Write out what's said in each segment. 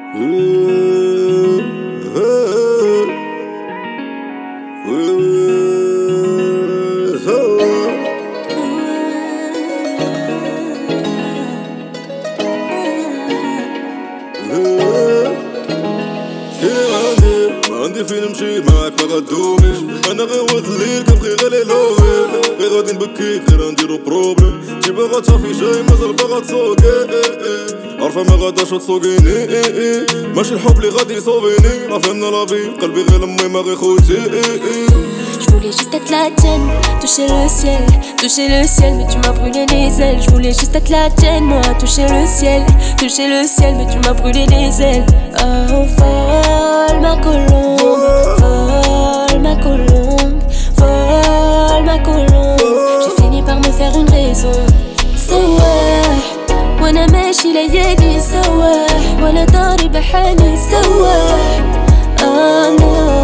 عندي فين نمشي معاك ما غدوميش. انا غير ولد الليل كنبغي غير لي لوفي. غير غادي نبكي غير نديرو بروبليم. شي باغا تصافي جاي مازال باغا تسوقي. عارفة ما غاداش تسوقيني. ماشي الحب لي غادي يصوبيني. راه فهمنا لافي قلبي غير لمي ما غير خوتي. Je voulais juste être la tienne, toucher le ciel, mais tu m'as brûlé les ailes. Je voulais juste être la tienne, moi, toucher le ciel, mais tu m'as brûlé les ailes. Oh, vole ma colombe, vole ma colombe, vole ma colombe. J'ai fini par me faire une raison. سواه وانا ماشي ليالي سواه ولا داري بحالي سواه انا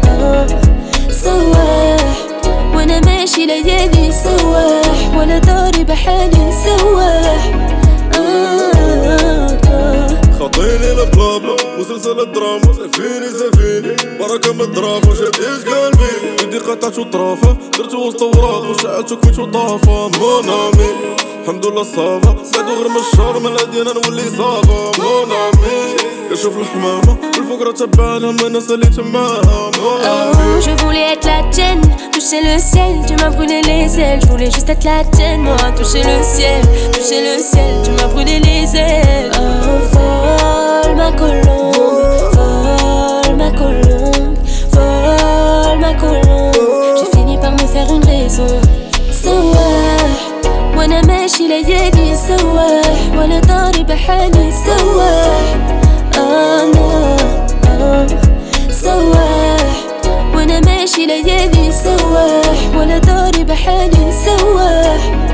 سواه وانا ماشي ليالي سواه ولا داري بحالي سواه خاطيني البلابلا مسلسل الدراما سفيني بركة من الدرافة شديت قلبي يدي قطعت وطرافة درت وسط وراق وشعت وكويت وطافة مونامي الحمد لله صافا بعدو غير من الشهر من الهدي انا نولي صافا مونامي كنشوف الحمامة والفقرة تبعنا من الناس اللي تماها مونامي. Je voulais être la tienne, toucher le ciel, tu m'as brûlé les ailes. Je voulais juste être la tienne, moi, toucher le ciel, tu m'as brûlé les ailes. Oh, vole ma colombe, vole ma colombe, vole ma colombe. J'ai fini par me faire une raison. سواه وانا ماشي ليالي سواه ولا داري بحالي سواه انا سواه وانا ماشي ليالي سواه ولا داري بحالي سواه